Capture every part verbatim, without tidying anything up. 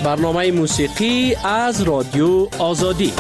برنامه موسیقی از رادیو آزادی.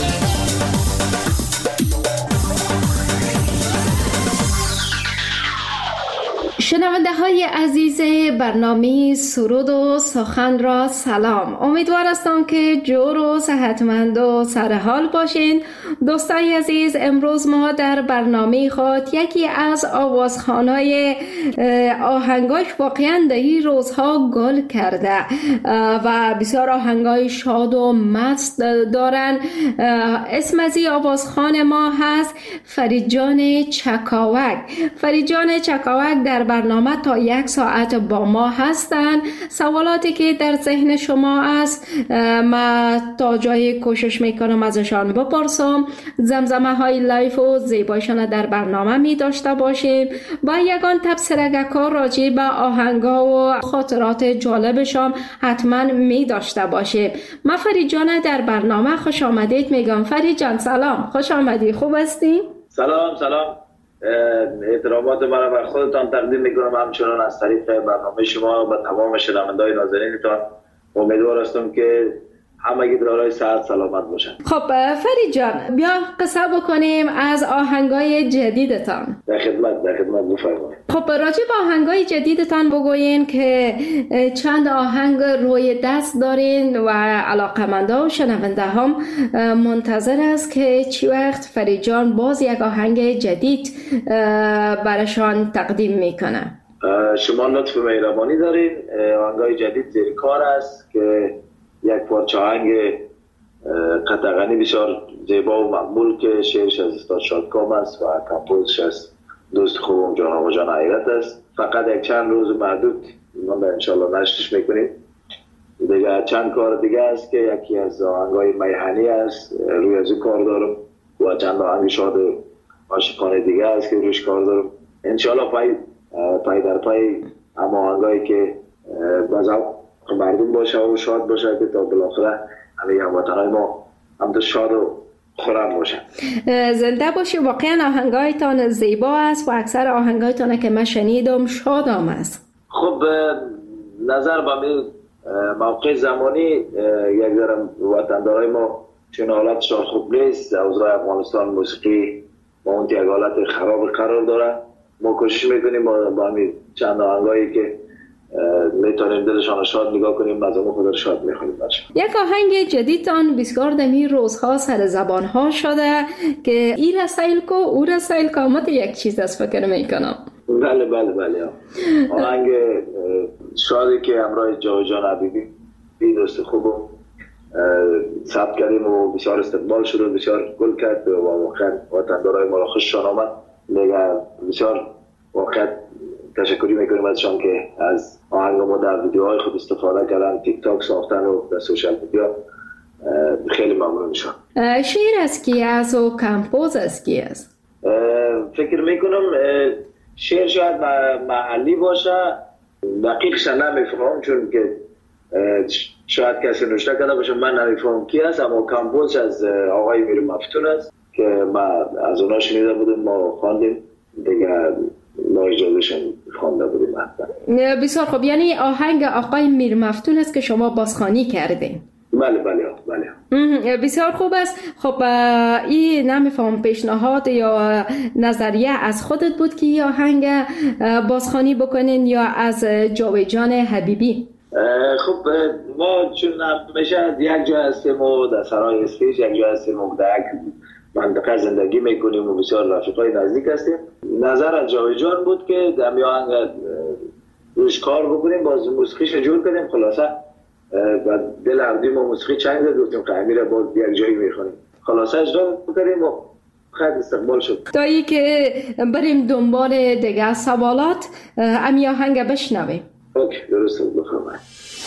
شنونده های عزیز برنامه سرود و سخن را سلام. امیدوار هستم که جور و صحتمند و سرحال باشین. دوستای عزیز، امروز ما در برنامه خود یکی از آوازخوان‌های آهنگاش واقعا در این روزها گل کرده و بسیار آهنگای شاد و مست دارن. اسم از این آوازخوان ما هست فرید جان چکاوک. فرید جان چکاوک در برنامه تا یک ساعت با ما هستن. سوالاتی که در ذهن شما است ما تا جای کوشش میکنم ازشان بپرسم. زمزمه های لایف و زیبایشان در برنامه می داشته باشیم و یگان تبصره کار راجع به آهنگا و خاطرات جالبشان حتما می داشته باشیم. ما فرید جان در برنامه خوش آمدید میگم. فرید جان سلام، خوش آمدی، خوب هستی؟ سلام سلام، احترامات مرا بر خودتان تقدیم میکنم، همچنان از طریق برنامه شما و تمام شنونده‌های نازنینتان. امیدوار هستم که همگی دارای صحت سلامت باشن. خب فرید جان، بیا قصه بکنیم از آهنگای جدیدتان. در خدمت در خدمت بفرمایید. خب راجع به آهنگای جدیدتان بگوین که چند آهنگ روی دست دارین و علاقه‌مندا و شنونده هم منتظر است که چی وقت فرید جان باز یک آهنگ جدید براشان تقدیم میکنه. شما لطف مهربانی دارین. آهنگای جدید زیر کار است که یک پارچه آهنگ قطعاً بسیار زیبا و مقبول که شعرش از استاد شادکام است و کمپوزش از دوست خوبم جان آقا جان حیرت است. فقط یک چند روز محدود ما انشالله نشرش میکنیم. دیگه چند کار دیگه است که یکی از آهنگای میهنی است، روی از کار دارم و چند آهنگ شاد عاشقانه دیگه است که رویش کار دارم. انشالله پای پای در پای اما آهنگایی که بازم مردم باشه و شاد باشه که تا بالاخره همه هموطنهای ما هم تو شاد و خورم باشن. زنده باشی. واقعا آهنگایتان زیبا است و اکثر آهنگایتان که من شنیدم شادام است. خب نظر به می موقع زمانی یک ذره وطندارای ما چون حالتشان خوب نیست، اوضاع افغانستان موسیقی با اون یک حالت خراب قرار داره. ما کوشش میکنیم با, با همین چند آهنگایی که میتونیم دلشان شاد نگاه کنیم، مزامو خود شاد میخونیم باشه. یک آهنگ جدیدتان بسیار دمی روزها سر زبان ها شده که ای رسایل کو او رسایل کامت یک چیز از فکر میکنم. بله بله بله آهنگ شادی که همراه جاویدجان حبیبی بی دوست خوبم ثبت کردیم و بسیار استقبال شد و بسیار گل کرد و واقعا وطندارای ما را خوششان آمد. دیگه بسیار واقعا تشکری میکنیم ازشان که از آهنگ ما در ویدیوهای خود استفاده کردن، تیک تاک ساختن و در سوشال میدیا. خیلی ممنونشان. شعر از کی است و کمپوز از کی است؟ فکر میکنم شعر شاید محلی باشه، دقیقش نمیفهمم چون که شاید کسی نوشته کرده باشه، من نمیفهمم کی است، اما کمپوز از آقای میر مفتون است که ما از اونا شنیده بودیم، ما خواندیم دیگه، ما اجازهشون خوانده بودیم. بسیار خوب، یعنی آهنگ آقای میر مفتون است که شما بازخوانی کردین؟ بله بله بله. بسیار خوب است. خب این نمیفهم پیشنهاد یا نظریه از خودت بود که این آهنگ بازخوانی بکنین یا از جاویدجان حبیبی؟ خب ما چون همیشه یک جا هستیم و در سرای اسپیش یک جا هستیم و در یک منطقه زندگی میکنیم و بسیار رفیقای نزدیک هستیم. نظر از جاویدجان بود که در می آهنگ روش کار بکنیم، باز موسیقیش جور کنیم. خلاصه و دل عبدی ما موسیقی چنگ زد گفتیم که امیره باز یک جایی میخونیم. خلاصه اجرا بکنیم و خیلی استقبال شد. تا ای که بریم دنبال دیگه سوالات امی آهنگ بشنویم. اوکی درسته بفرمایید.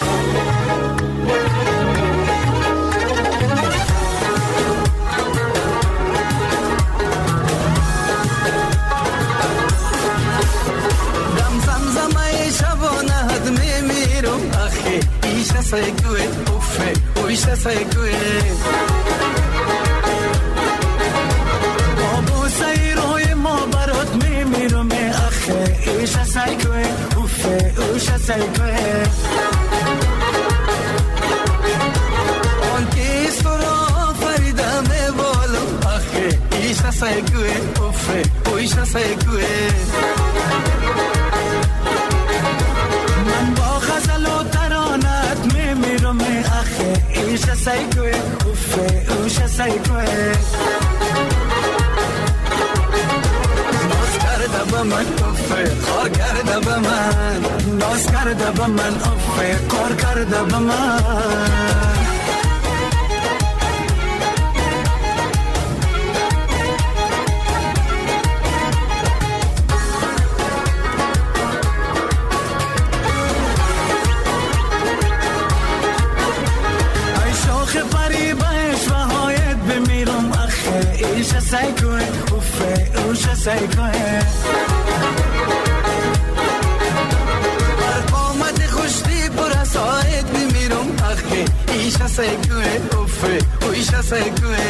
Oisha saykue, uffe, oisha saykue Abu sayroy ma barot mimirum akhe Oisha saykue, uffe, oisha saykue segue, uffe, uisha segue. من با غزل و ترانت میمیرم اخه ایشا segue, uffe, uisha segue. ناز کرده با من افه قار کرده با من ناز کرده با من افه قار کرده با من ای شاخ فریبش و هایت بمیرم اخه ایشه سیگوه افه اوشه سیگوه بر قامت خوشتی پر سایت بمیرم اخه ایشه سیگوه افه اوشه سیگوه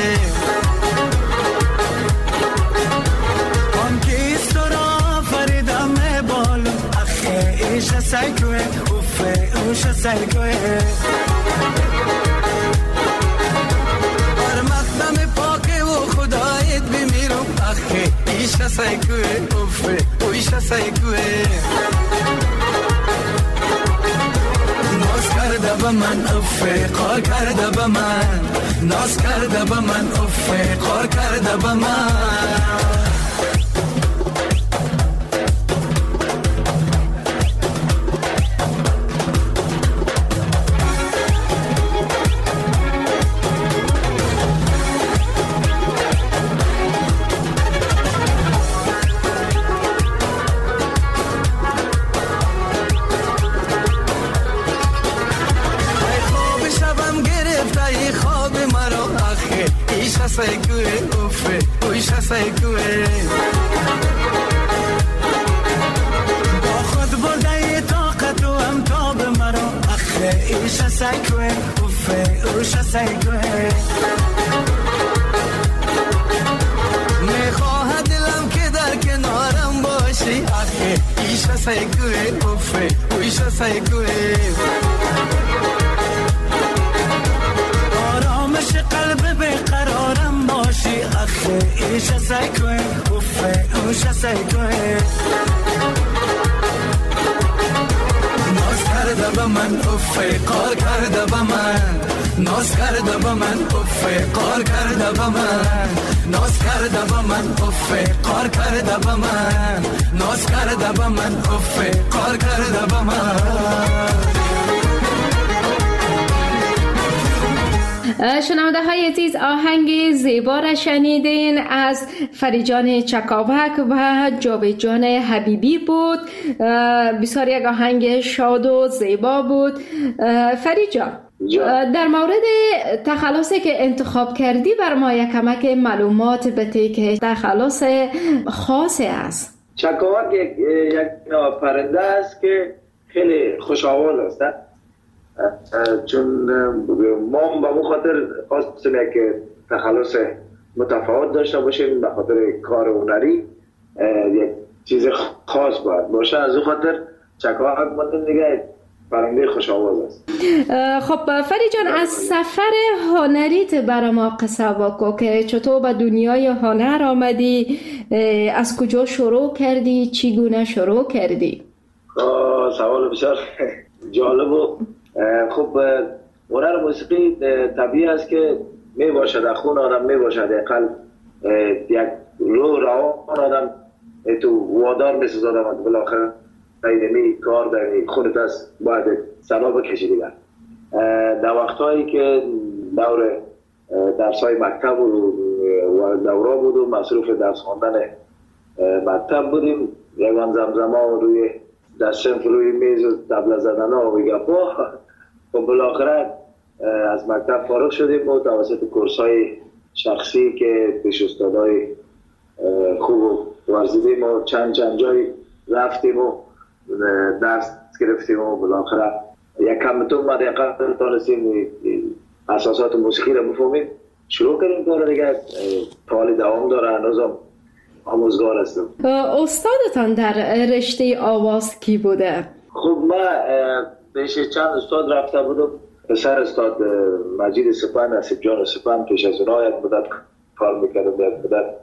آن کیست را فریدم بالم اخه ایشه سیگوه افه اوشه سیگوه بر مقدم پاک و خدایت بمیرم اخه ایشه سیگوه افه اوشه سیگوه ناز کرده با من افه قار کرده با من ناز کرده با من افه قار کرده با من سیگوه افه اویشه سیگوه با خود برده طاقت و امتاب مرا اخه ایشه سیگوه افه اویشه سیگوه میخواه دلم که در کنارم باشی اخه ایشه سیگوه افه اویشه سیگوه آرامش قلب بقرارم باشی اخه ایشه سیگوه افه اوشه سیگوه ناز کرده با من افه قار کرده با من ناز کرده با من افه قار کرده با من ناز کرده با من افه قار کرده با من ناز کرده با من افه قار کرده با من شنونده های عزیز آهنگ زیبا را شنیدین از فریجان چکاوک و جاویدجان حبیبی بود. بسیار یک آهنگ شاد و زیبا بود. فریجان در مورد تخلصی که انتخاب کردی بر ما یک کمک معلومات بده که تخلص خاصی است. چکاوک یک یک پرنده است که خیلی خوش آواز است، چون ما به اون خاطر خواستیم یک تخلص متفاوت داشته باشیم، به خاطر کار هنری یک چیز خاص باید باشه. از اون خاطر چکاوک مانند دیگه پرنده خوش آواز است. خب فریجان از سفر هنریت برای ما قصه بگو که چطور به دنیای هنر آمدی، از کجا شروع کردی، چگونه شروع کردی؟ سوال بسیار جالب و خب هنر موسیقی طبیعی است که می باشد در خون آدم، می باشد در قلب، یک رو روان آدم تو وادار می سازد آدم بالاخره ایدمی کار داری خودت است باید سنا بکشی دیگر. در وقتهایی که دور درس های مکتب و دورا بود و مصروف درس خواندن مکتب بودیم، یکان زمزمه روی در صنف روی میز و طبله زدن ها و گپا، و بالاخره از مکتب فارغ شدیم و توسط کورس های شخصی که پیش استادای خوب ورزیدیم و چند چند جای رفتیم و درس گرفتیم و بالاخره یک کمتون بعد یقدر تانستیم اساسات موسیقی رو بفهمیم، شروع کردیم کار دیگه. حالی دوام داره، هنوزم آموزگار هستم. استادتان در رشته آواز کی بوده؟ خب من پیش چند استاد رفته بودم. پسر استاد مجید سپن، نصیب جان سپن، پیش از اونها یک مدت کار میکردم، یک مدت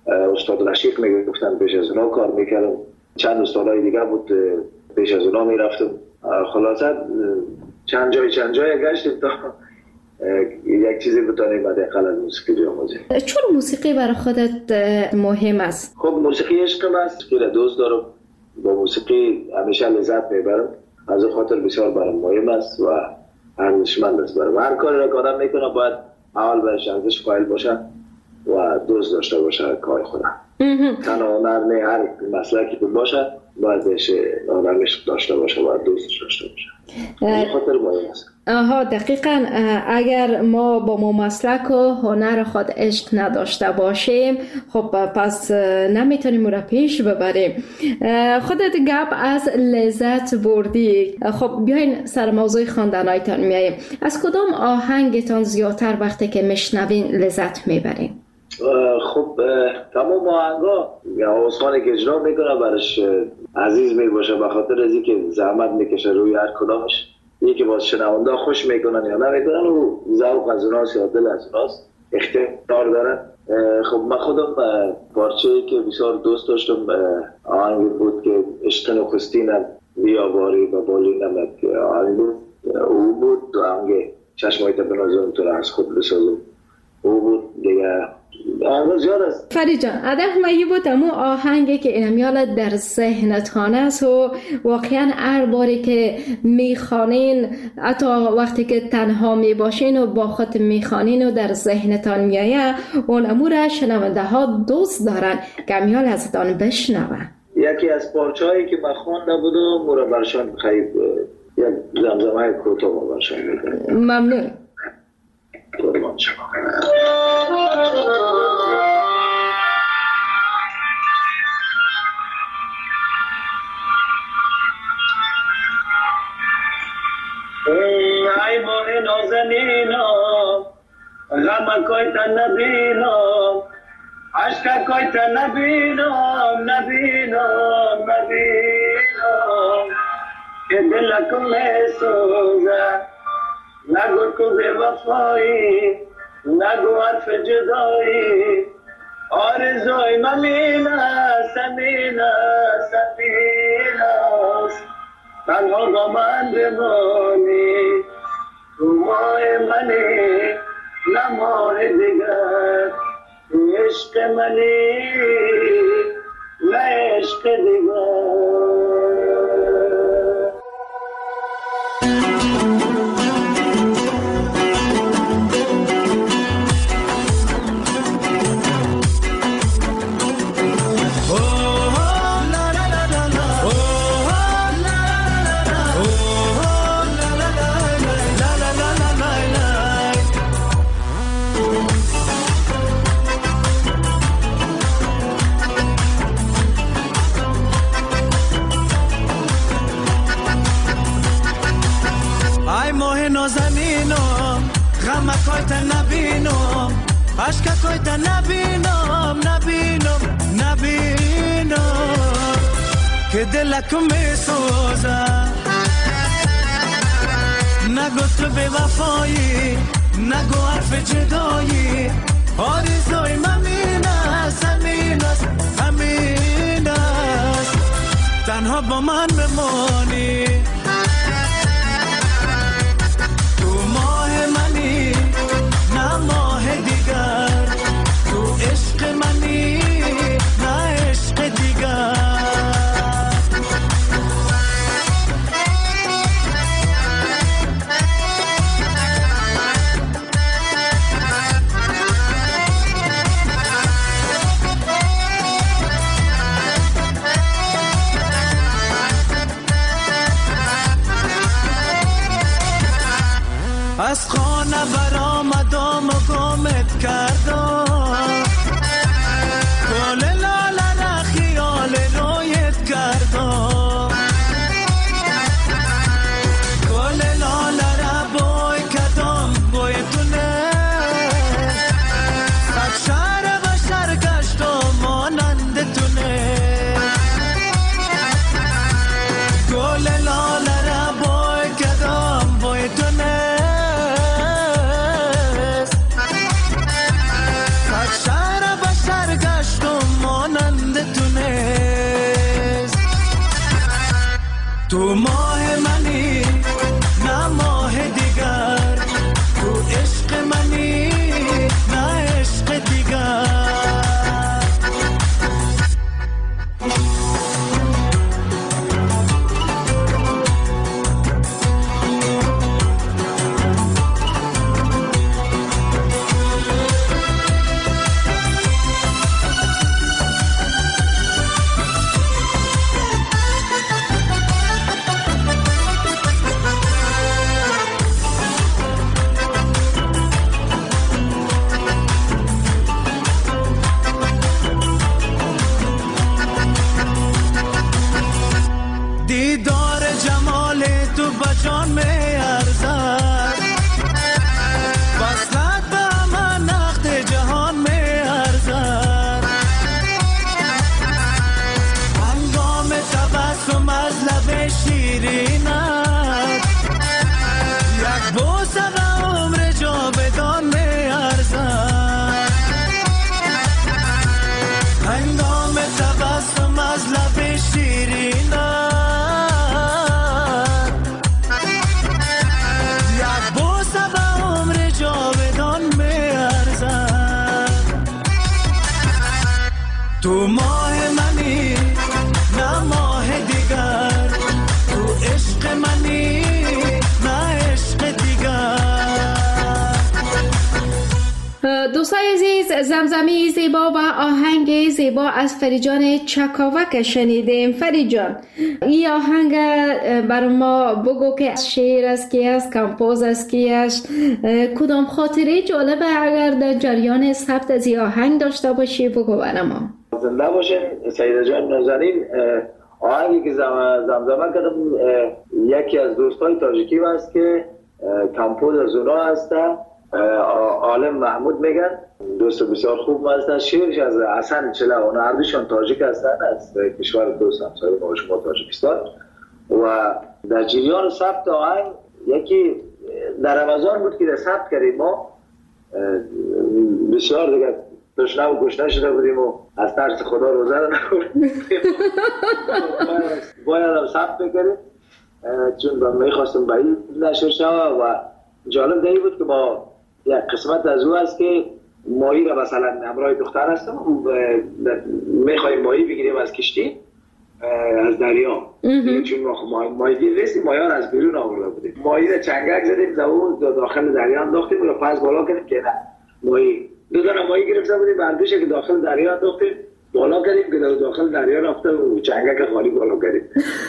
استاد رشیق میگفتن پیش از اونا کار میکردم، چند استادای دیگه بود پیش از اونا میرفتم. خلاصه چند جای چند جای گشتیم تا یک چیزی بتونیم حداقل از موسیقی بیاموزیم. چرا موسیقی برای خودت مهم است؟ خب موسیقی عشقم است که دوست دارم، با موسیقی همیشه لذت میبرم، از خاطر بسیار برام مهم است و ارزشمند است برام. هر کاری را که آدم میکنه باید اول بهش ارزش قائل باشه و دوست داشته باشه کار خودم. تنها هنر نه، هر مسلکی که باشه باید بهش آدمش داشته باشه و دوستش داشته باشه. این خاطر مهم است. آها دقیقاً. اگر ما با ما مسلک و هنر خود عشق نداشته باشیم خب پس نمیتونیم را پیش ببریم. خودت گپ از لذت بردی. خب بیاین سر موضوع خواندنایتان میاییم. از کدام آهنگتان زیادتر وقتی که میشنوین لذت میبرین؟ خب تمام آهنگا آوازخوانی که اجرا میکنه برش عزیز میباشه، به خاطر از اینکه زحمت میکشه روی هر کدامش. یکی باز شنونده خوش میکنن یا نمیکنن و ذوق از اوناست یا دل از اوناست، اختیار دارن. خب من خودم پارچه‌ای که بسیار دوست داشتم آهنگ بود که عشق نخستینم بیاواری و بالی نمک آهنگ بود. او بود آهنگ چشمایت بنازم تو را از خود بسازم. او بود دیگه. آهنگ زیاد است. فرید جان ادم مایی بود امو آهنگی که اینمیال در ذهنتان است و واقعا هر باری که میخوانین حتی وقتی که تنها میباشین و با خود میخوانین و در ذهنتان میایه اون امور شنونده ها دوست دارن که امیال ازتان بشنون. یکی از پارچه‌هایی که من خوانده بودم مرا برشان خیلی یک زمزمه کوتاه برشان میکنم. ممنون. قربان شما. ای ماه نازنینم غم کوی تا نبینم، عشق کوی تا نبینم نبینم نبینم که دلکم میسوزه. نگو تو بے وفایی، نگو حرف جدایی، آرزوی ممین است امین است امین است. تنها با من بمانی، تو ماه منی نه ماه دیگر، تو عشق منی نه عشق دیگر. عشق کوی تا نبینم نبینم نبینم که دلکم میسوزه. نگو تو بے وفایی، نگو حرف جدایی، آرزوی ممین است امین است امین است. تنها با من بمانی، تو ماه منی نه ماه دیگر، تو عشق منی نه عشق دیگر. از خانه برآمدم و گمت کردم، گل لاله را خیال رویت کردم، گل لاله را بوی کردم بوی تونه، صد شهر و شهر گشتم مانند تونه، گل لاله را بوی کردم بوی تونه، تو ماه منی نه ماه دیگر، تو عشق منی نه عشق دیگر. دیدار جمال تو بجان می ارزد، وصلت به همه نقد جهان می ارزد. هنگام تبسم از لب شیرینت، یک بوسه به عمر جاودان می ارزد. هنگام تبسم از لب شیرینت، تو ماه منی نه ماه دیگر، تو عشق منی نه عشق دیگر. دوستای عزیز، زمزمه زیبا و آهنگ زیبا از فریجان چکاوک شنیدیم. فریجان، این آهنگ بر ما بگو که شعر است کی است، کمپوز است کی است، کدام خاطره جالبه اگر در جریان ثبت از این آهنگ داشته باشی بگو بر ما. زنده باشین سیده جان نازنین. آهنگی که زمزمه کردم یکی از دوستای تاجیکی هست که کمپوز از اونا هستن، عالم محمود میگن، دوست بسیار خوب هستن. شعرش از حسن چله، اونا هر دوشان تاجیک هستن، از کشور دوست همسایه ما شما تاجیکستان. و در جریان ثبت آهنگ یکی در رمضان بود که در ثبت کردیم، ما بسیار دیگه تشنه و گشنه شده بودیم و از ترس خدا روزه رو نخوردیم، باید هم ثبت بکریم چون من میخواستم به این نشر شود. و جالب دیگه بود که ما یک قسمت از او هست که ماهی را مثلا همراه دختر هستم و میخواییم ماهی بگیریم از کشتی از دریا، چون ما ماهی گیر رسیم، ماهی ها از بیرون آورده بودیم، ماهی را چنگک زدیم زبون داخل دریا انداختیم و پس بالا کردیم که نه ماهی دو دانه ماهی گرفته بودیم، بردوشه که داخل دریا انداختیم بالا کردیم که داخل دریا رفته و چنگک خالی بالا کردیم.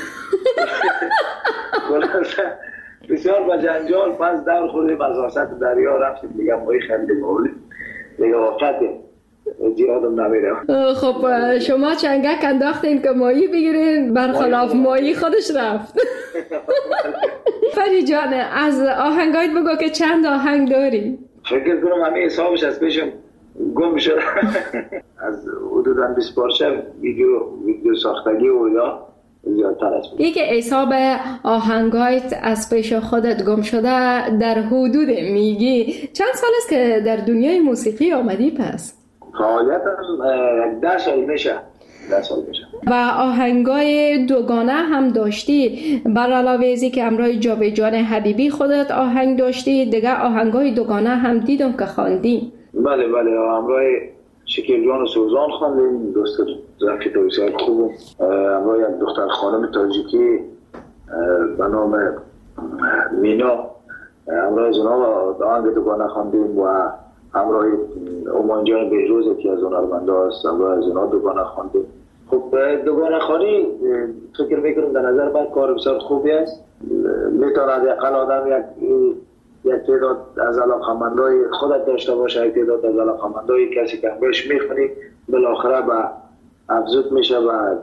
بسیار با جنجال پس دور خوردیم از وسط دریا رفتیم دیگه ماهی خریدیم آوردیم دیگه. وقت زیادم نمیره. خب شما چنگک انداختین که ماهی بگیرین، برخلاف ماهی خودش رفت. فری جان، از آهنگایت بگو که چند آهنگ داری؟ فکر کنم همه حسابش از پیشم گم شد. از حدوداً بیست پارچه ویدیو ویدیو ساختگی و یا زیادتر است. یکی حساب آهنگایت از پیش خودت گم شده در حدود میگی چند سال است که در دنیای موسیقی آمدی پس؟ فعالیتم ده سال میشه. ده سال میشه. و آهنگای دوگانه هم داشتی، بر علاوه ازی که همراه جاوید جان حبیبی خودت آهنگ داشتی، دیگه آهنگای دوگانه هم دیدم که خواندی. بله بله، همراه شکیل جان و سوزان خواندیم، دوست رفیق بسیار خوب، همراه یک دختر خانم تاجیکی به نام مینا، همراه از اونا آهنگ دوگانه خواندیم و همراه اومان جان بهروز که از هنرمندا هست، همراه از اونا دوگانه خواندیم. خب دوگانه خوانی فکر میکنم در نظر من کار بسیار خوبی است، میتواند اقل آدم یک یک تعداد از علاقه‌مندای خودت داشته باشه، یک تعداد از علاقه‌مندای کسی که همراهش میخونی بالاخره به افزود میشه و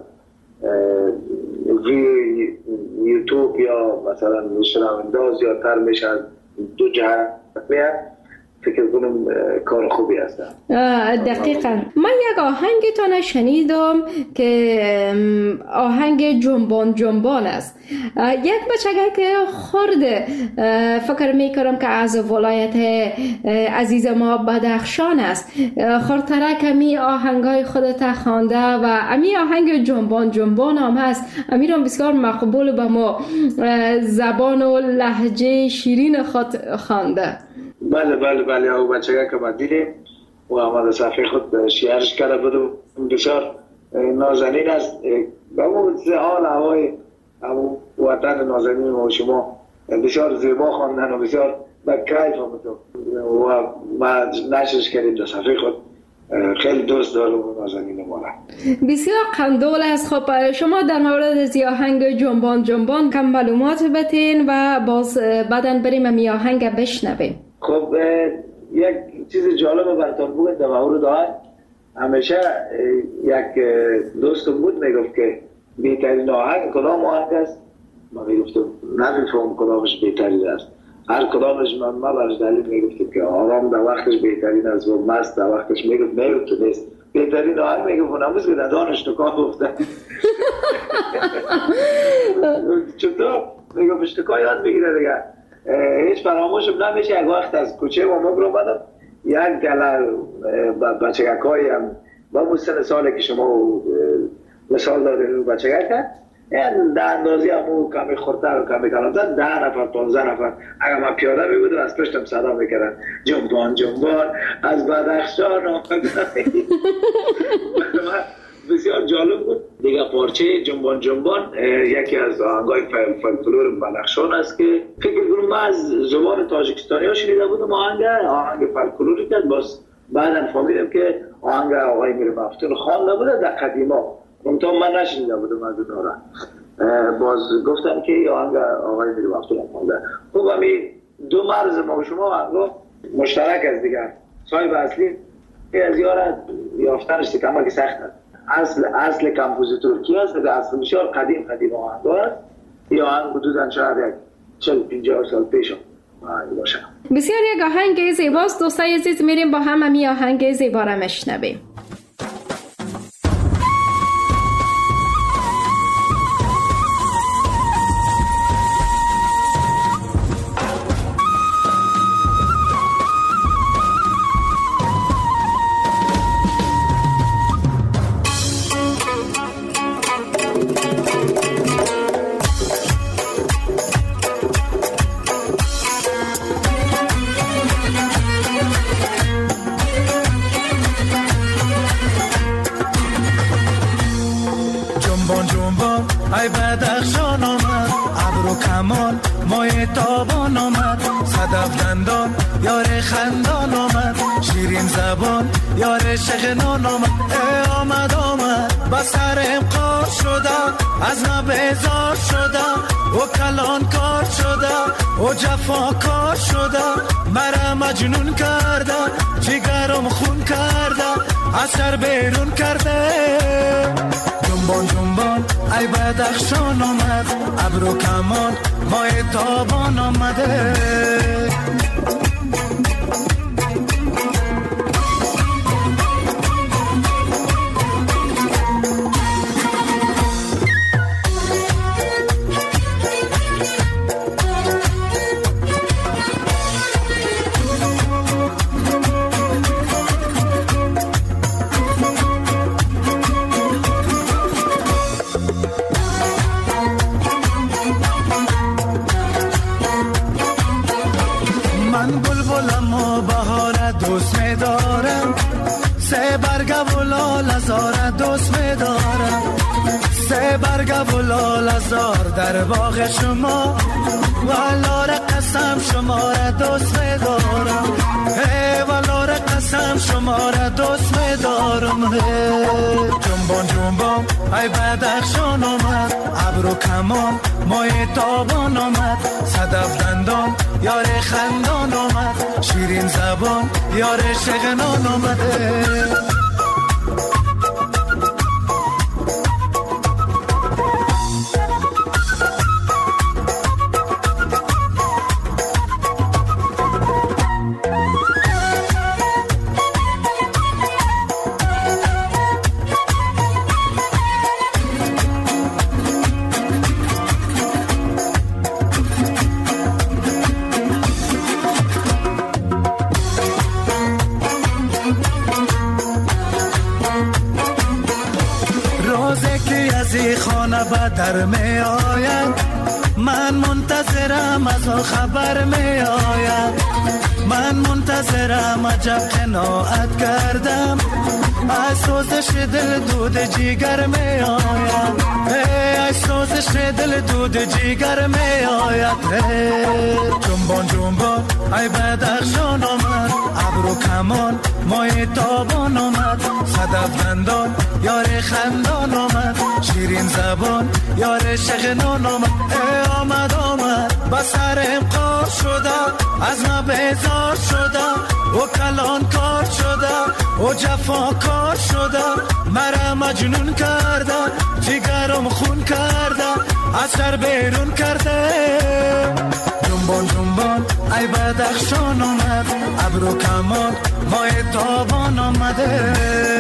ویو یوتیوب یا مثلا شنونده زیادتر میشه، دو جهت میاد فکر کنم کار خوبی هست. دقیقاً من یک آهنگتان شنیدم که آهنگ جنبان جنبان است. یک بچگه که خورده فکر میکنم که از ولایت عزیز ما بدخشان است، خورتره کمی آهنگای خودت خوانده و امی آهنگ جنبان جنبان هم هست. امیرم بسیار مقبول به ما زبان و لهجه شیرین خود خوانده. بله بله بله او بچگه که ما دیدیم و آمده صفحه خود شیرش کرده بودم، بسیار نازنین است. به اون حال هوای وطن نازنین ما شما بسیار زیبا خواندن و بسیار به کیف آمدم و ما نشرش کردیم در صفحه خود. خیلی دوست دارم نازنین ما را. بسیار قندول است. خب شما در مورد از آهنگ جنبان جنبان کم معلومات بتین و باز بعدن بریم امی آهنگ بشنویم. خب یک چیز جالب براتون بگم در مورد آهنگ. همیشه یک دوستم بود میگفت که بهترین آهنگ کدام آهنگ است؟ من میگفتم نمیفهم کدامش بهترین است. هر کدامش من ما برش دلیل میگفتم که آرام در وقتش بهترین است و مست در وقتش میگفت میگفت نیست. بهترین آهنگ میگفت نموز که دانش اشتکاه گفته. چطور؟ میگفت اشتکاه یاد بگیره دیگه. هیچ فراموشم نمیشه. یک وقت از کوچه و مگر اومدم یک گله بچگکایی هم با اون سن ساله که شما مثال دارید بچگک این در اندازی همون کمی خورتر و کمی کلامتر ده نفر پانزده نفر اگر من پیاده میبودم از پشتم صدا میکردن جنبان جنبان از بدخشان آمدن. بسیار جالب بود دیگه. پارچه جنبان جنبان یکی از آهنگای فولکلور بدخشان است که فکر کنم من از زبان تاجیکستانی ها شنیده بودم آهنگ آهنگ فولکلوری که باز بعداً فهمیدم که آهنگ آقای میر مفتون خوانده بوده در قدیما. منتها من نشنیده بودم از اونها را. باز گفتن که آهنگ آقای میر مفتون خوانده. خب همین دو مرز ما و شما آهنگ مشترک است دیگه. صاحب اصلی از یارا یافتنش کمک سخت است. اصل اصل کمپوزیتور کی است؟ اصل بسیار قدیم قدیم آهنگ است. یا آهنگ حدوداً شاید یک چهل پنجاه سال پیش آهنگ باشه. بسیار یک آهنگ زیباست. دوستای عزیز میریم با هم امی آهنگ زیبا را میشنویم. ای بدخشان آمد ابرو کمان مای تابان آمد صدف دندان یار خندان آمد شیرین زبان یار شغنان آمد. ای آمد آمد با سرم قار شده از ما بیزار شده و کلان کار شده و جفا کار شده مرا مجنون کرده جگرم خون کرده از سر بیرون کرده. جنبان جنبان ای بدخشان آمد ابرو کمان مای تابان آمده. در باغ شما والار قسم شما را دوست می‌دارم. ای والار قسم شما را دوست می‌دارم. جنبان جنبان ای بدخشان آمد ابرو کمان مای تابان آمد صدف دندان یار خندان آمد شیرین زبان یار شغنان آمده. بدتر می آید. من منتظرم از آن خبر می آید. من منتظرم عجب قناعت کردم. از سوزش دل دود جیگر می آید. از سوزش دل دود جیگر می آید. جنبان جنبان ای بدخشان آمد. ابرو کمان مای تابان آمد. صدف دندان یار خندان آمد. شیرین زبان یار شغنان آمد. ای آمد آمد بسرم قار شده. از ما بیزار شده. و کلان کار شده. و جفا کار شده. مرا مجنون کرده. جگرم خون کرده. از سر بیرون کرده. جنبان جنبان ای بدخشان آمد. ابرو کمان مای تابان آمده.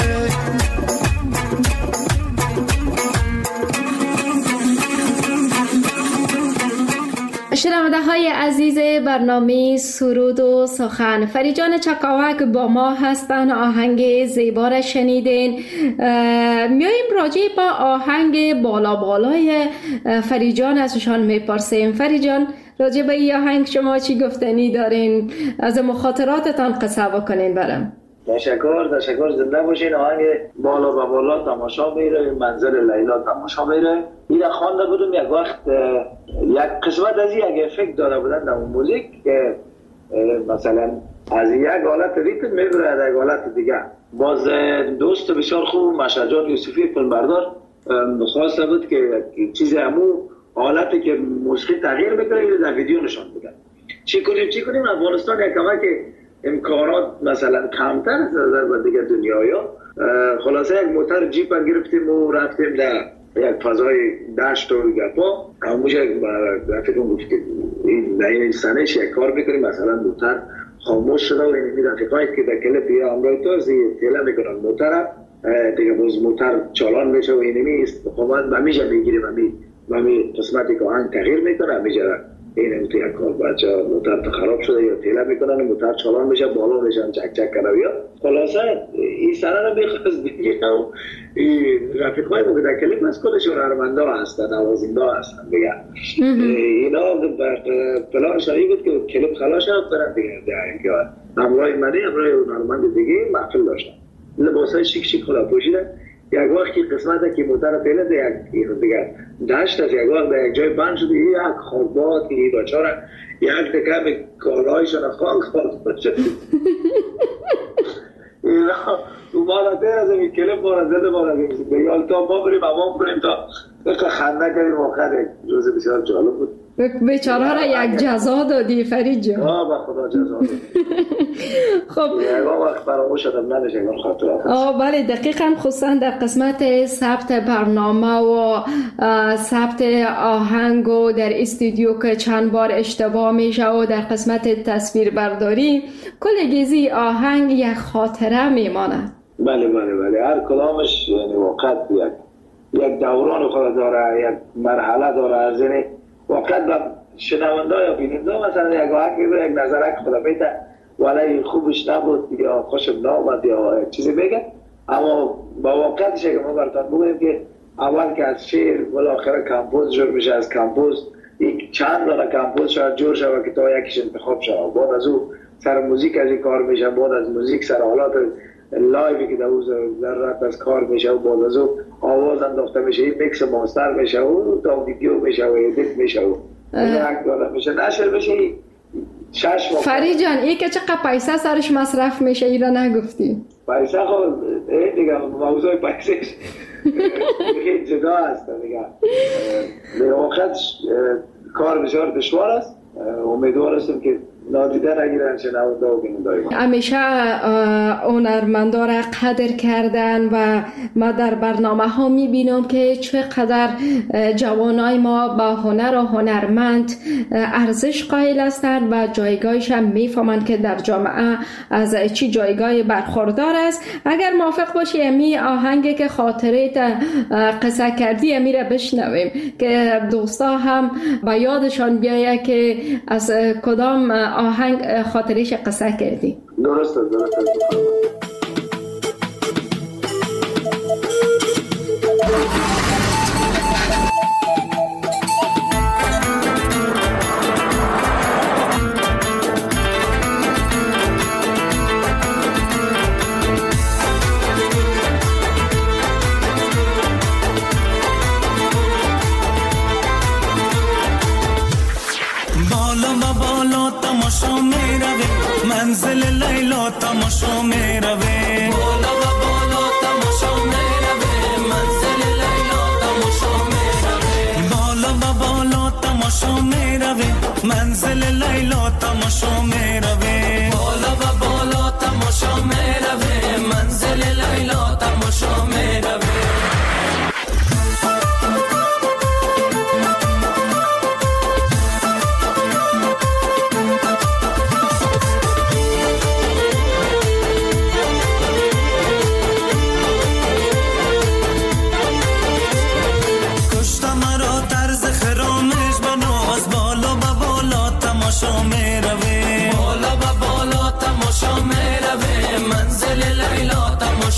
شنونده های عزیز برنامه سرود و سخن، فریجان چکاوک با ما هستن. آهنگ زیبا را شنیدین. میاییم راجع با آهنگ بالا بالای فریجان ازشان میپرسیم. فریجان، راجع به این آهنگ شما چی گفتنی دارین؟ از مخاطراتتان قصه بکنین برام. تشکر تشکر زنده باشین. آهنگ بالا با بالا تماشا میره، منزل لیلا تماشا میره. این خوانده بودم یک وقت. یک قسمت از این یک افکت داده بودن در موزیک که مثلا از یک حالت ریتم میبره از یک حالت دیگه. باز دوست بسیار خوب مشجات یوسفی فیلمبردار خواسته بود که چیز همو حالتی که موسیقی تغییر بکنه در ویدیو نشان بودن. چی کنیم چی کنیم افغانستان یک کمک امکانات مثلا کمتر از نظر دیگه دنیایا. خلاصه یک موتر جیپ گرفتیم و رفتیم در یک فضای دشت و گپا. همونش یک فکر کنم گفت که این این سنش یک کار بکنیم مثلا موتر خاموش شده و این رفیقایی که در کلپ یا امرای تو زی تیله میکنن موتر دیگه باز موتر چالان میشه و اینمی استقامت و میشه میگیریم و می قسمتی که آهنگ تغییر میکنه میشه این هم توی یک کار بچه موتر خراب شده یا تیله میکنن و موتر چالان میشه بالا میشن چک چک کنه یا خلاصه این سنه رو میخواست دیگه و رفیقای ما که در کلیپ از کلشون هرمنده هستن نوازنده هستن دیگه. اینا پلان شایی بود که کلیپ خلاص شد برن دیگه دیگه همراه منی همراه نرمند دیگه محفل داشتن. لباسای شیک شیک خدا پوشیدن. یک وقتی قسمت که موتر پیله ده یک دیگه داشت از یک وقت در یک جای بند شده یک خوابات که این بچاره یک دکه به کارهایشان خاک خواد شد. اینا مالا دیر از این کلپ مالا زده مالا بیال تا ما بریم امام بریم تا خنده کردیم آخر روز بسیار جالب بود. بیچاره را یک جزا دادی فرید جان. آه با خدا جزا دادی. خب یک وقت فراموش شدم نداشت یک خاطرات. آه بله دقیقاً، خصوصا در قسمت ثبت برنامه و ثبت آهنگ و در استودیو که چند بار اشتباه میشه و در قسمت تصویر برداری کل گیزی آهنگ یک خاطره میمانه. بله بله بله هر کلامش یعنی واقعا یک یک دوران خود داره، یک مرحله داره. از این واقعا با شنونده یا بیننده مثلا یک آهنگ یک نظرک خدا بیده ولی خوبش نبود یا خوشم نامد یا چیزی بگه، اما با واقعیتش که ما براتون بگویم که اول که از شعر بالاخره کمپوز جور میشه، از کمپوز یک چند دانه کمپوز شاید جور شود که تا یکیش انتخاب شود، بعد از او سر موزیک از این کار میشه، بعد از موزیک سر حالات لایوی که در او ذرات از کار میشه و بعد از او آواز انداخته میشه، این میکس ماستر میشه و تا ویدیو میشه و ادیت میشه و یک دانه میشه نشر میشه. شش ماه فرید جان این که چقدر پیسه سرش مصرف میشه این را نگفتی؟ پیسه خود دیگه موضوع پیسهش دیگه جدا هست دیگه. به واقعیت کار بسیار دشوار است. امیدوار هستم که نادیده نگیرن شنونده و بیننده. همیشه هنرمندا را قدر کردن و ما در برنامه ها میبینم که چقدر جوانای ما با هنر و هنرمند ارزش قائل هستند و جایگاهش هم میفهمند که در جامعه از چی جایگاه برخوردار است. اگر موافق باشی امی آهنگی که خاطره قصه کردی امی را بشنویم که دوستا هم با یادشان بیایه که از کدام آهنگ خاطرش قصه کردی. درسته درسته.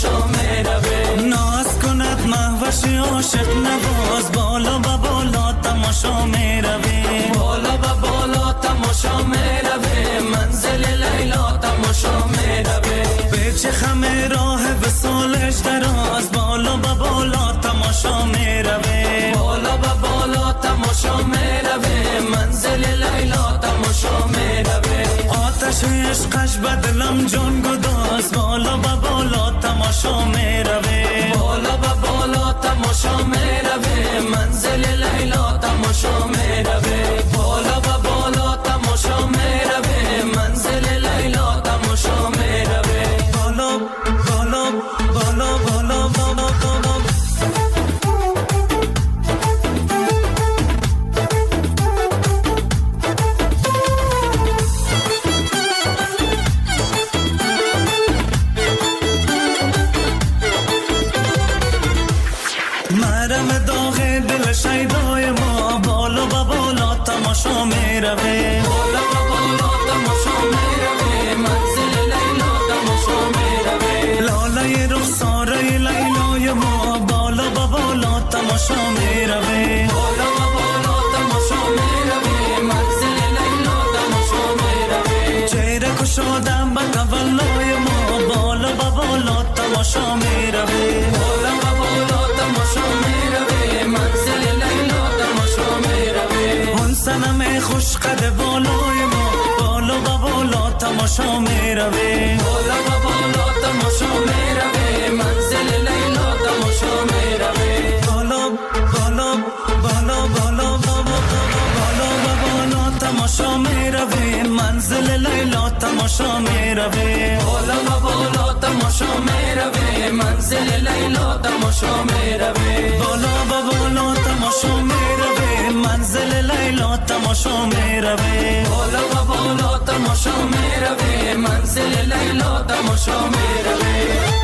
تماشا میروه ناز کند مهوش عاشق نواز بالا و بالا تماشا میروه بالا و بالا تماشا میروه منزل لیلا تماشا میروه پیچ خم راه وصالش دراز بالا و بالا تماشا میروه بالا و بالا تماشا میروه منزل لیلا تماشا میروه آتش عشقش بدلم جان گداز بالا و بالا تماشا میروه بالا و بالا تماشا میروه منزل لیلا تماشا میروه بالا و بالا تماشا میروه منزل لیلا تماشا میروه بالا بالا بالا بالا بالا بالا مرم داغ دل شیدای ما بالا و بالا تماشا میروه بالا و بالا تماشا میروه منزل لیلا تماشا میروه لاله رخساره لیلای ما بالا و بالا تماشا میروه بالا و بالا تماشا میروه منزل لیلا تماشا میروه چهره کشادم به تولای ما بالا و بالا تماشا میروه بالا و بالا تماشا میروه منزل لیلا تماشا میروه اون سنم خوش قد بالای ما بالا و بالا تماشا میروه بالا و بالا تماشا میروه منزل لیلا تماشا میروه بالا بالا بالا بالا بالا بالا و بالا تماشا میروه منزل لیلا تماشا میروه بالا و بالا تماشا میروه منزل لیلا تماشا میروه بالا و بالا تماشا میروه منزل لیلا تماشا میروه بالا و بالا تماشا میروه منزل لیلا تماشا میروه.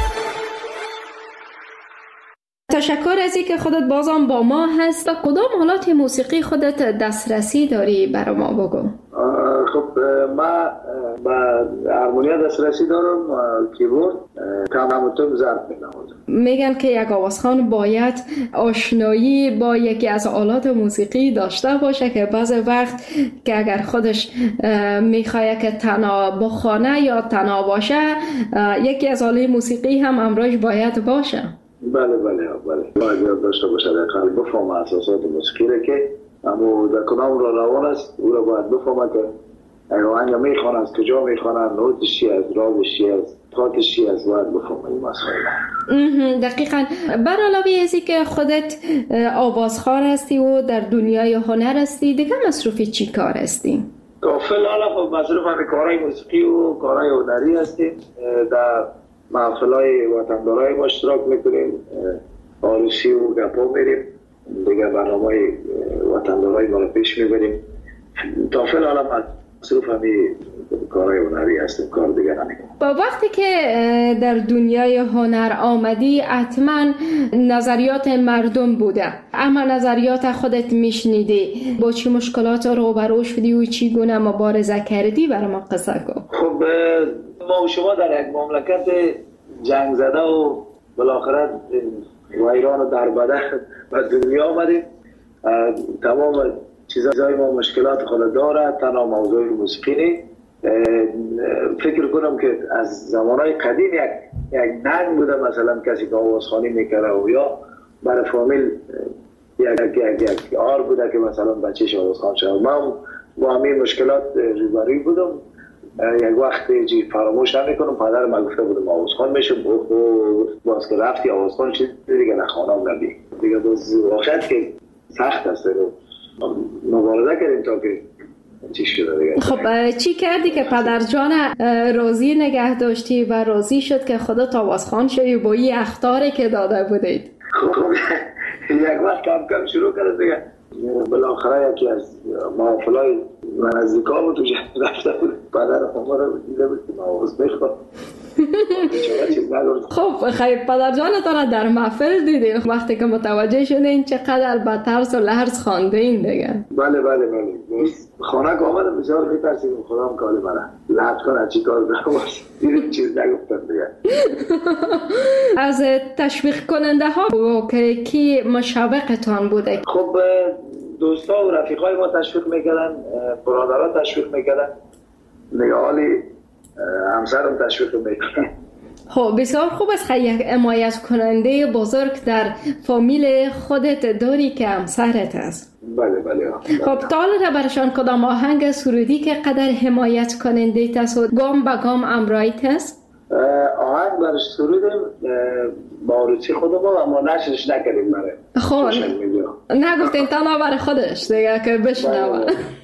تشکر از اینکه خودت بازم با ما هست. و کدام آلات موسیقی خودت دسترسی داری برای ما بگو؟ خب من با هارمونیا دسترسی دارم، کیبورد، کم همونطور ضرب می‌نوازم. میگن که یک آوازخوان باید آشنایی با یکی از آلات موسیقی داشته باشه که بعض وقت که اگر خودش میخواد که تنها بخوانه یا تنها باشه یکی از آلات موسیقی هم امراش باید باشه. بله بله بله باید یاد داشته باشه دقیقا بفهم اساسات موسیقی را که اما در کدام را روان است او را باید بفهمه که آهنگ میخوانه از کجا میخوانه، نوتش چی است، راگش چی است، تاتش چی است، باید بفهمه این مسائل. دقیقاً. بر علاوه ازی که خودت آوازخوان هستی و در دنیای هنر هستی دیگه مصروفی چی کار هستی؟ فعلا خب مصروف همین کارهای موسیقی و کارهای هنری هستیم، در محفلهای وطندارای ما اشتراک میکنیم، عروسی و گپا میریم، دیگه برنامه‌های وطندارای ما رو پیش میبریم. تا فعلا مصروف همین کارهای هنری هستیم، کار دیگه نمیکنیم. با وقتی که در دنیای هنر آمدی حتما نظریات مردم بوده، اما نظریات خودت میشنیدی، با چی مشکلات روبرو شدی و چی گونه مبارزه کردی برای ما قصه کن. خب ما و شما در یک مملکت جنگ زده و بالاخره ویران و دربده به دنیا آمدیم. تمام چیزهای ما مشکلات خود داره، تنها موضوع موسیقی نی. فکر کنم که از زمانهای قدیم یک یک ننگ بوده، مثلا کسی که آوازخوانی میکره و یا برای فامیل یک یک یک آر بوده که مثلا بچه‌ش آوازخوان شد. من با همین مشکلات روبروی بودم. یک وقت چی فراموش نمیکنم پدر من گفته بودم آوازخوان میشم، باز که رفتی آوازخوان چیز دیگه نخوانم نبی دیگه. باز واقعیت که سخت است، مبارزه کردیم تا که چی شده دیگه. خب چی کردی که پدر جان راضی نگه داشتی و راضی شد که خودت آوازخوان شدی با این اخطاری که داده بودید؟ خب یک وقت کم کم شروع کرد دیگه. بالاخره یکی از محافلای نزدیکا بود تو رفته بود، پدر ما رو دیده بود که آواز میخواد خب خیلی پدر جانتان در محفل دیدین وقتی که متوجه شدین چقدر با ترس و لرز خوانده این دیگه؟ بله بله بله خانه که آمدم بسیار میترسیدم خدا هم کالی منه لحظ کنه چی کار باشه دیدیم چیز نگفتم دیگه. از تشویق کننده ها بگو که کی مشوقتان بوده؟ خب دوستا و رفیقای ما تشویق میکردن، برادرها تشویق میکردن، نگاهالی همسرم تشویق میکردن. خب بسیار خوب است یک حمایت کننده بزرگ در فامیل خودت داری که همسرت است. بله بله. خب تا حالا برشان کدام آهنگ سرودی که قدر حمایت کننده تصود گام به گام امرایت است؟ آهنگ برش سرودیم با روچی خودم اما نشرش نکردیم برای خب نگفتین تنها برای خودش دیگه که بشنوه.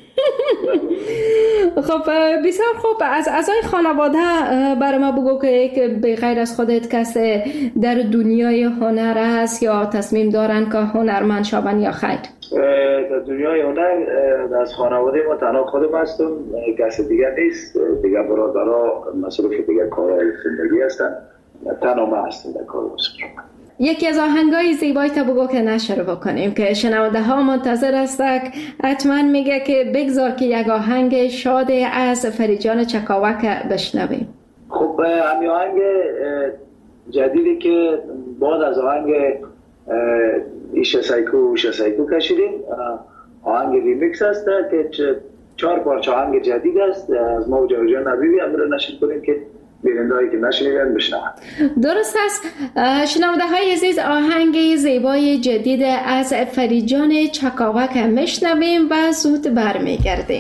خب بسیار خوب. از اعضای خانواده برای ما بگو که به غیر از خودت کسی در دنیای هنر است یا تصمیم دارن که هنرمند شوند یا خیر؟ در دنیای هنر از خانواده ما تنها خودم هستم، کسی دیگر نیست. دیگر برادرها مصروف دیگر کارهای زندگی هستن، تنها ما هستم در کار موسیقی. یکی از آهنگای زیبایی تا بگو که نشر بکنیم که شنونده ها منتظر هستند. حتما میگه که بگذار که یک آهنگ شاد از فریجان چکاوک بشنویم. خب همین آهنگ جدیدی که بعد از آهنگ ایشه سایکو ایشه سایکو کشیدیم، آهنگ ریمیکس است که چهار پارچه آهنگ جدید است از ما و جاویدجان نبیبی امروز نشر کنیم که بیننده‌هایی که نشنیدن بشنوند. درست است. شنونده های عزیز آهنگ زیبای جدید از فریجان چکاوک میشنویم و زود برمیگردیم.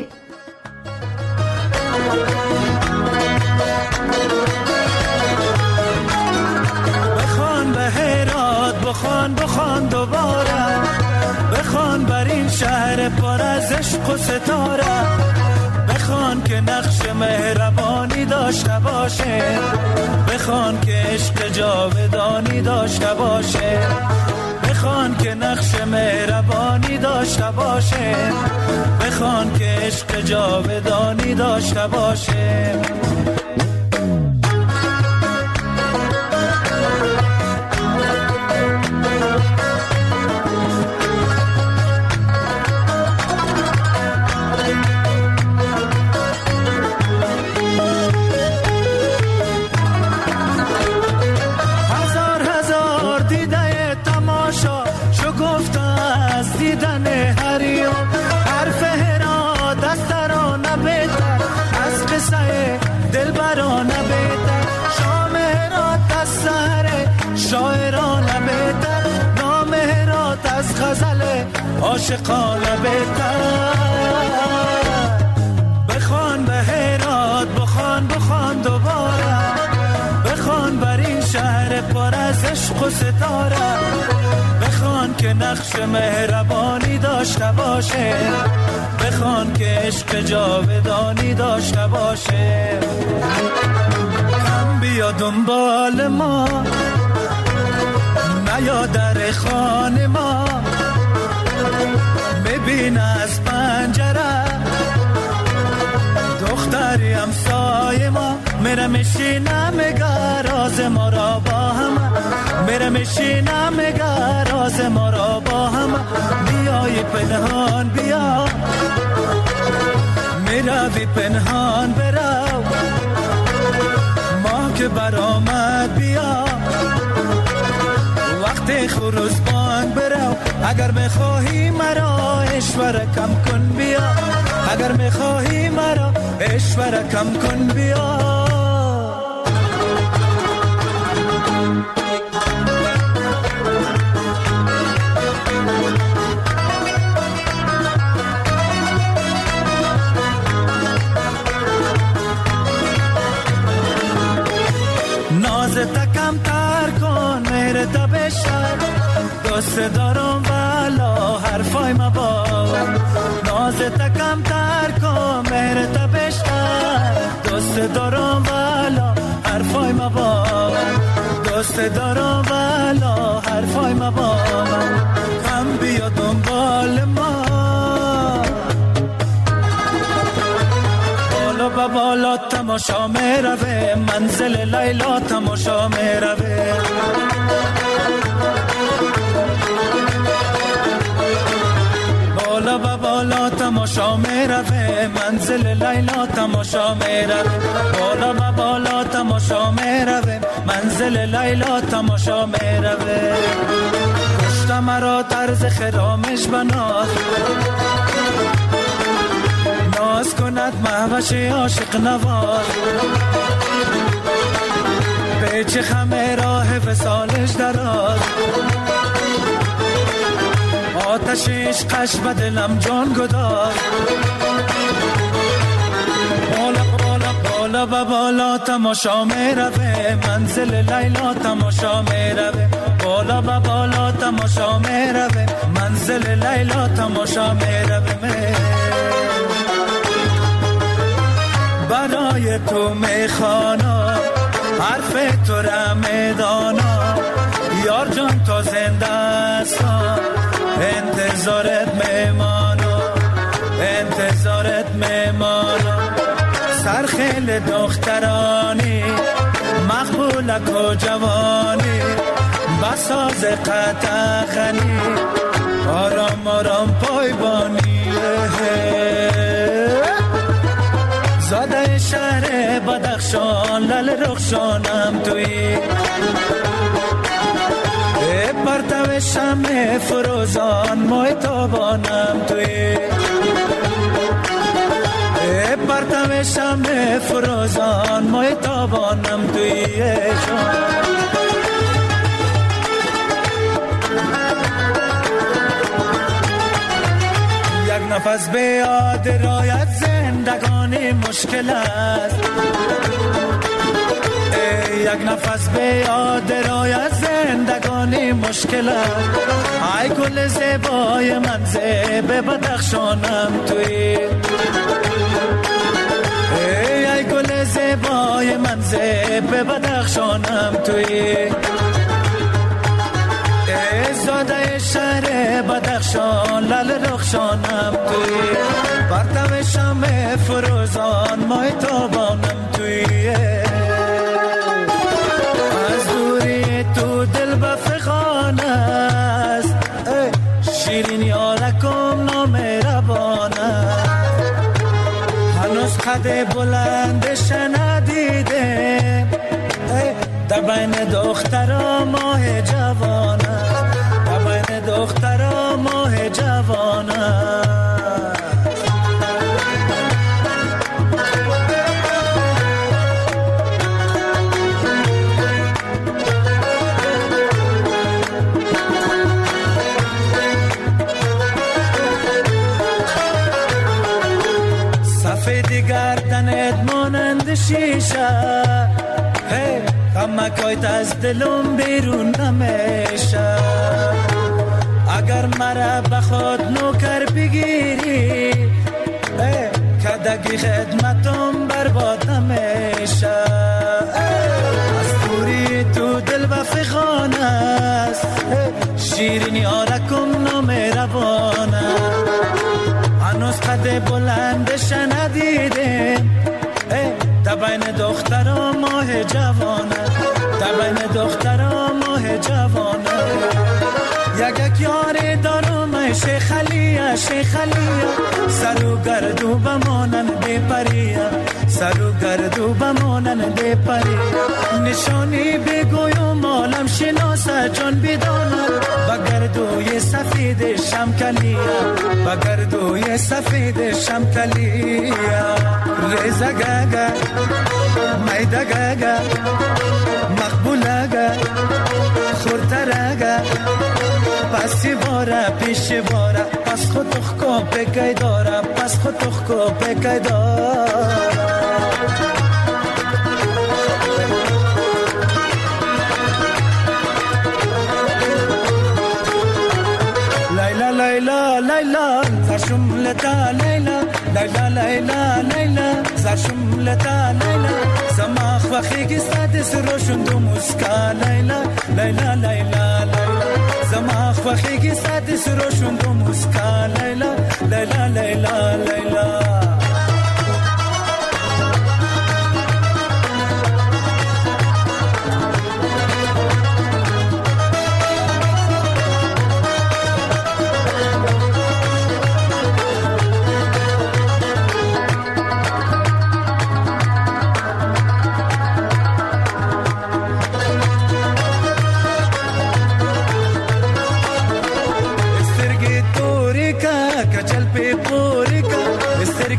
بخوان به هرات بخوان بخوان دوباره، بخوان بر این شهر پر از عشق و ستاره، بخوان که نقش مهربانی داشته باشه، بخوان که عشق جاودانی داشته باشه، بخوان که نقش مهربانی داشته باشه، بخوان که عشق جاودانی داشته باشه. عاشقانه بهتر. بخوان به هرات بخوان بخوان دوباره، بخوان بر این شهر پر از عشق و ستاره، بخوان که نقش مهربانی داشته باشه، بخوان که عشق جاودانی داشته باشه. کم بیا دنبال ما نیا در خانه ما، ببین از پنجره دختری همسایه ما میره میشینه میگه راز ما را با هم، میره میشینه میگه راز ما را با هم. بیای پنهان بیا میروی پنهان برو، ما که برآمد بیا وقت خروز بانگ برو. اگر میخواهی مرا اشوره کم کن بیا، اگر میخواهی مرا اشوره کم کن بیا. نازت کم تر کن مهرت بشر، دوست دارم والا حرفای ما باور. نازت کم تر کن مهرت بشر، دوست دارم والا حرفای ما باور. دوست دارم والا حرفای ما باور. کم بیا دنبال ما بالا با بالا تماشا تماشا میروه، منزل لیلا تماشا میروه. بالا و بالا تماشا میروه، منزل لیلا تماشا میروه. بالا و بالا تماشا میروه، منزل لیلا تماشا میروه. کشت مرا طرز خرامش بناز، ناز کند مهوش عاشق نواز. پیچ خمه راه وصالش دراز، آتش عشقش به دلم جان گداز. بالا بالا بالا و بالا تماشا میروه، منزل لیلا تماشا میروه. بالا و بالا تماشا میروه، منزل لیلا تماشا میروه. برای تو میخوانا حرف تو را میدانا، یار جان تا زنده هستم انتظارت میمانم، انتظارت میمانم. سرخیل دخترانی مقبولک و جوانی، بساز قطعخنی آرام آرام پایبانی. زاده شهر بدخشان لل رخشانم توی، پرتو شمع فروزان مای تابانم توی. پرتو شمع فروزان مای تابانم توی. یک نفس به یاد رایت زندگانی مشکل است، یک نفس به یاد رایت زندگانی مشکل است. ای گل زیبای من زیب بدخشانم توی، ای گل زیبای من زیب بدخشانم توی. زاده شهر بدخشان لل رخشانم توی، پرتو شمع فروزان مای تابانم توی. از دوری تو دل بفخان است، شیرین یارکم نامهربان است. هنوز قد بلندش ندیده، در بین دخترا ماه جوان است، در بین دخترا ماه جوان است. سفید گردنت مانند شیشه، غمکایت از دلم بیرون نمیشه. اگر مرا بخواد نوکر بگیری، کدگی خدمتم برباد نمیشه. از دوری تو دل بفخان است، شیرین یارکم نامهربان است. هنوز قد بلندش ندیدم، در بین دخترا ماه جوانه، در بین دخترا ماه جوانه. یک یک یاری دارم شیخ علیه، شیخ علیه. سر و گردو بمانن بی پریه، سر و گردو بمانن بی پریه. نشانی بگویم عالم شناسه جان بداند، بگردوی سفید شمکلیه، بگردوی سفید شمکلیه. ریزه گگه میده گگه مقبوله گه خورده گه، پسی باره پیش باره، پس خود تخکا بگی داره، پس خود تخکا بگی داره. لیلا لیلا لیلا زشملتا لیلا، لیلا لیلا لیلا زشملتا لیلا. زما خوخیگی ساده سروشون دو مسکا لیلا، لیلا لیلا لیلا. زما خوخیگی ساده سروشون دو مسکا لیلا، لیلا لیلا لیلا.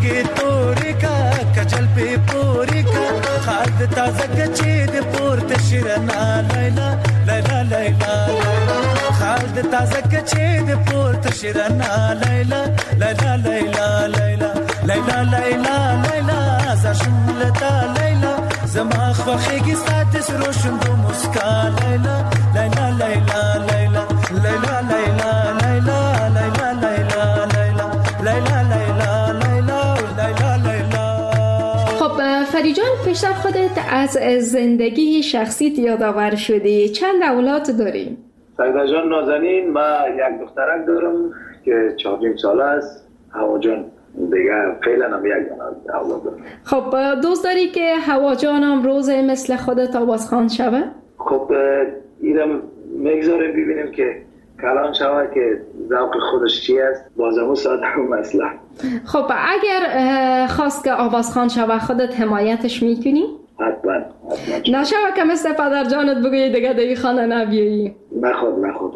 की तोरी का कजल पे पूरी का खाद ताजा कचेद पोर्त शिरना लैला लैला लैला खाद ताजा कचेद पोर्त शिरना लैला लैला लैला लैला लैला लैला लैला زشملتا لیلا زما خوخیگی ساتس روشن دو مسکا لیلا لیلا لیلا لیلا لیلا لیلا لیلا لیلا لیلا لیلا لیلا لیلا لیلا لیلا. خب فرید جان، پیشتر خودت از زندگی شخصیت یادآور شدی. چند اولاد داری؟ سعیده جان نازنین، من یک دخترک دارم که چهارم ساله است. هوا جان دیگه فعلا هم یک اولاد دارم. خب دوست داری که هوا جانم روز مثل خودت آوازخوان شوه؟ خب اینم میگذاریم ببینیم که کلام شوه که ذوق خودش چی است، بازمون ساعت هم مسئله. خب اگر خواست که آوازخوان شوه خودت حمایتش میکنی؟ حتما حتما. نشوه که مثل پدر جانت بگویی دیگه دیگه خانه نبیایی. نخواد نخواد.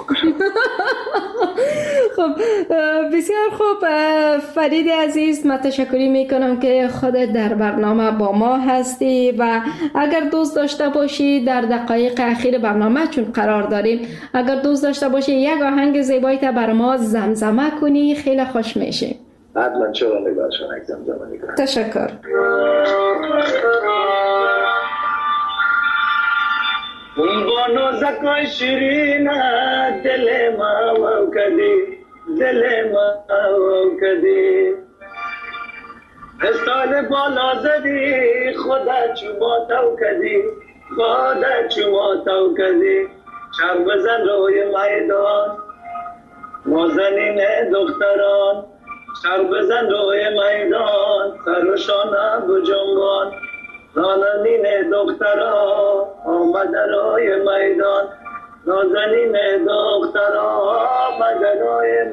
خب بسیار خوب فرید عزیز، من تشکری میکنم که خودت در برنامه با ما هستی و اگر دوست داشته باشی در دقایق اخیر برنامه چون قرار داریم، اگر دوست داشته باشی یک آهنگ زیبایت بر ما زمزمه کنی خیلی خوش میشه. حتما چرا نگارشون یک زمزمه میکنم. تشکر. اون با نازکای شیرین دل ما و کدی دل ما و کدی استاد بالا زدی خدا چوبا تو کدی خدا چوبا تو کدی چر بزن روی میدان نازنین دختران چر بزن روی میدان سرشانه بجنبان نازنین دختران آمد روی میدان نازنین دختران آمد روی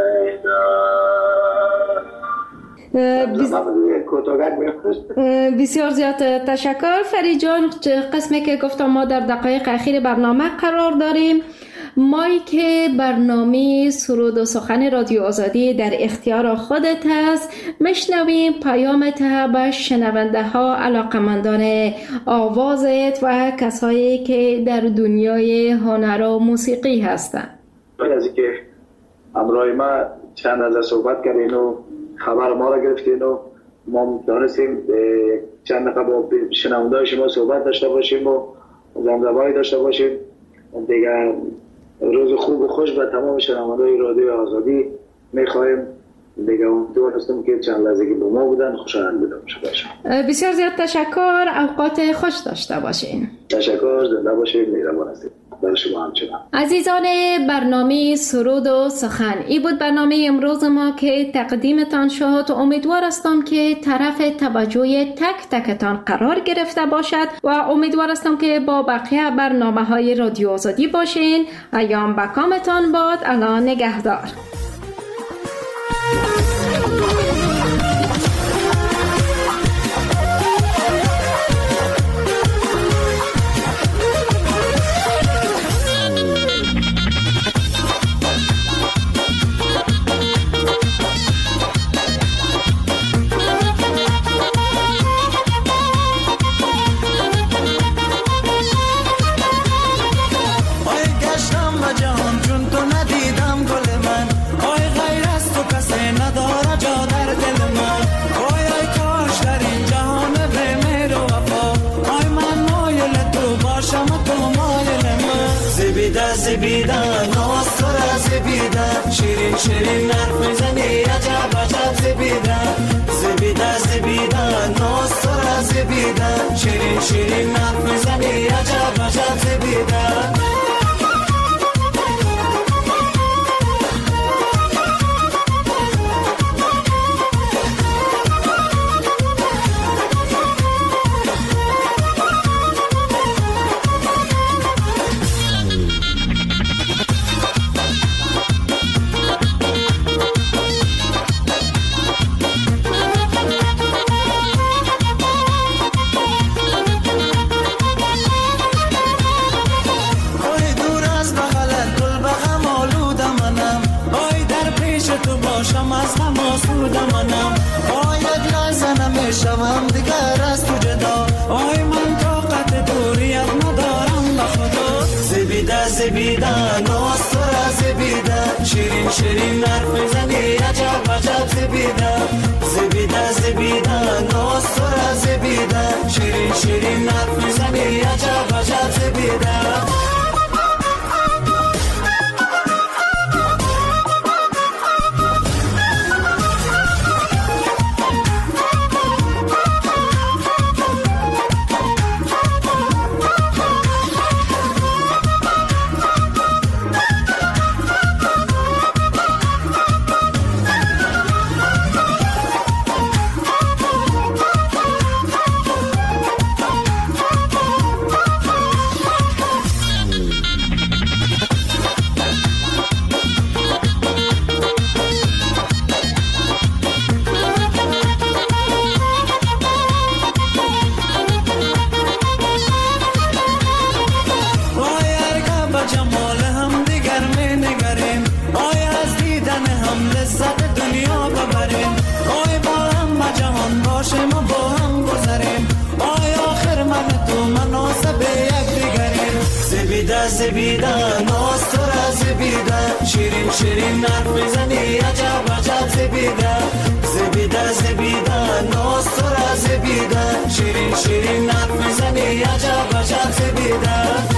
میدان. بسیار زیاد تشکر فرید جان. قسمی که گفتم ما در دقایق اخیر برنامه قرار داریم. مایی که برنامه سرود و سخن رادیو آزادی در اختیار خودت هست، میشنویم پیامت به شنونده ها، علاقمندان آوازت و کسایی که در دنیای هنر و موسیقی هستند. از اینکه همراه ما چند از صحبت کردین و خبر ما را گرفتین و ما دانستیم چند دقیقه با شنونده شما صحبت داشته باشیم و زمزمه‌ای داشته باشیم. دیگه روز خوب و خوش به تمام شنوندگان رادیو آزادی می‌خوایم. دیگه امیدوار هستم که چند لحظه که با ما بودن خوشحال بودم. بسیار زیاد تشکر. اوقات خوش داشته باشین. تشکر. زنده باشید. مهربان هستید. برای شما همچنان. عزیزان برنامه سرود و سخن، این بود برنامه امروز ما که تقدیمتان شد. امیدوار هستم که طرف توجه تک تکتان قرار گرفته باشد و امیدوار هستم که با بقیه برنامه های رادیو آزادی باشین. ایام بکامتان باد. الله نگهدار. زبیده ناز تو را زبیده شیرین شیرین حرف میزنی عجب عجب زبیده زبیده زبیده ناز تو را زبیده شیرین شیرین حرف میزنی عجب عجب زبیده. زبیدن ناز تو را زبیدن شیرین شیرین حرف میزنی عجب عجب زبیدن زبیدن زبیدن ناز تو را زبیدن شیرین شیرین حرف میزنی عجب عجب زبیدن زبیدن ناز تو را زبیدن شیرین شیرین حرف میزنی عجب عجب زبیدن زبیدن زبیدن ناز تو را زبیدن شیرین شیرین حرف میزنی عجب عجب زبیدن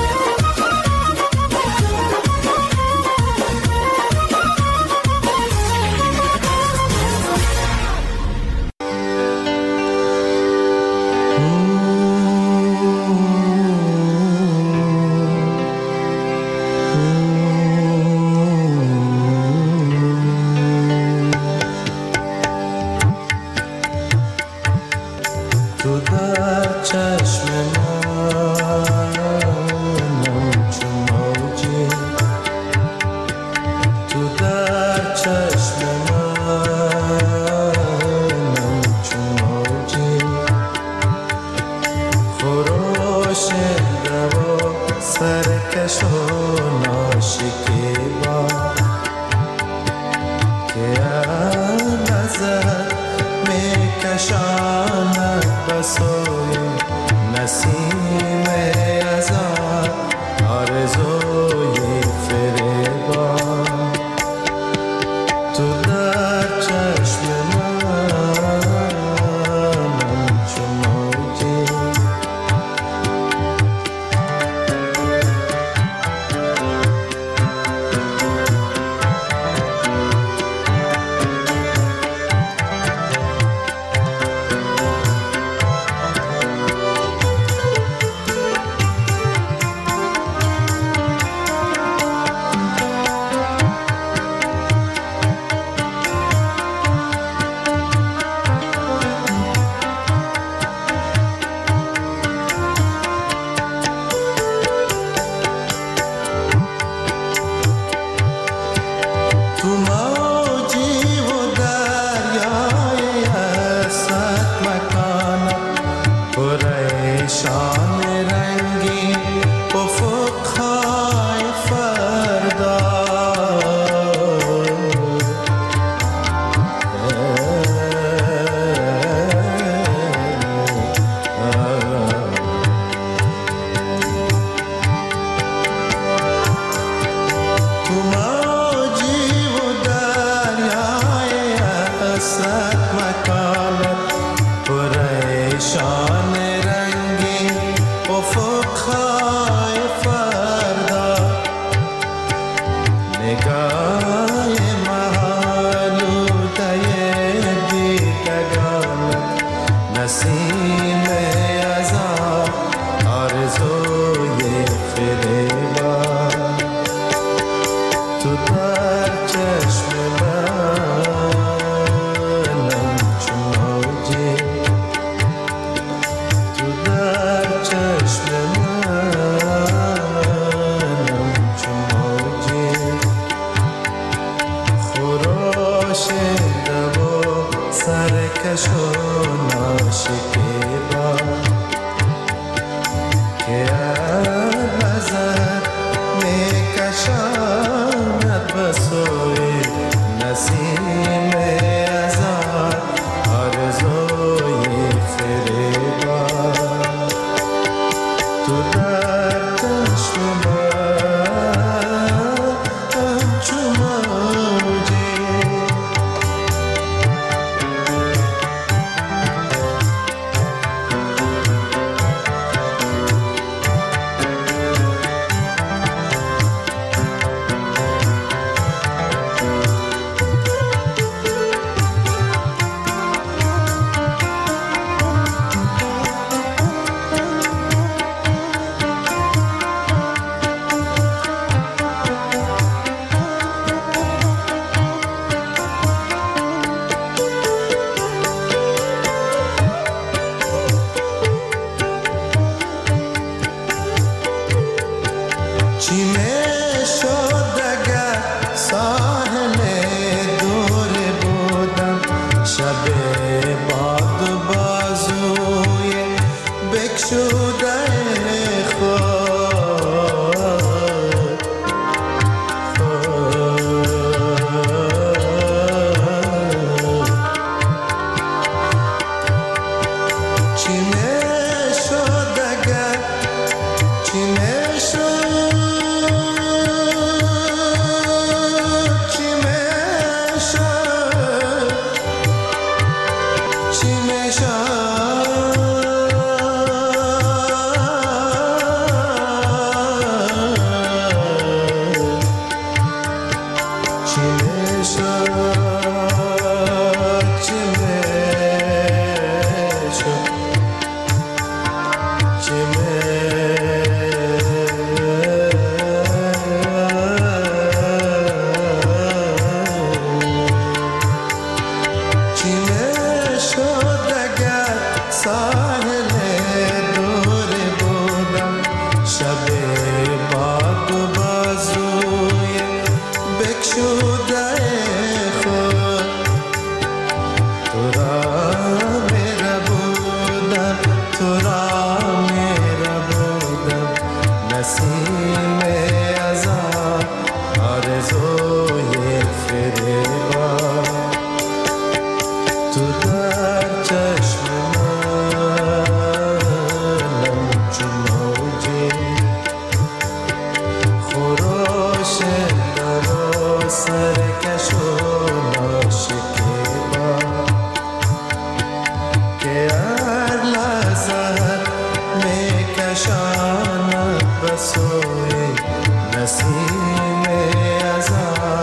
نسیم ازل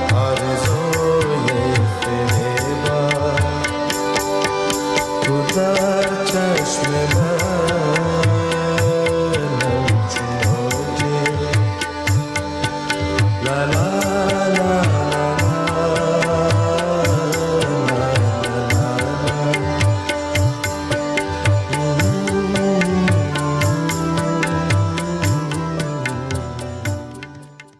آرزوی فریبان تو در چشم من چون لا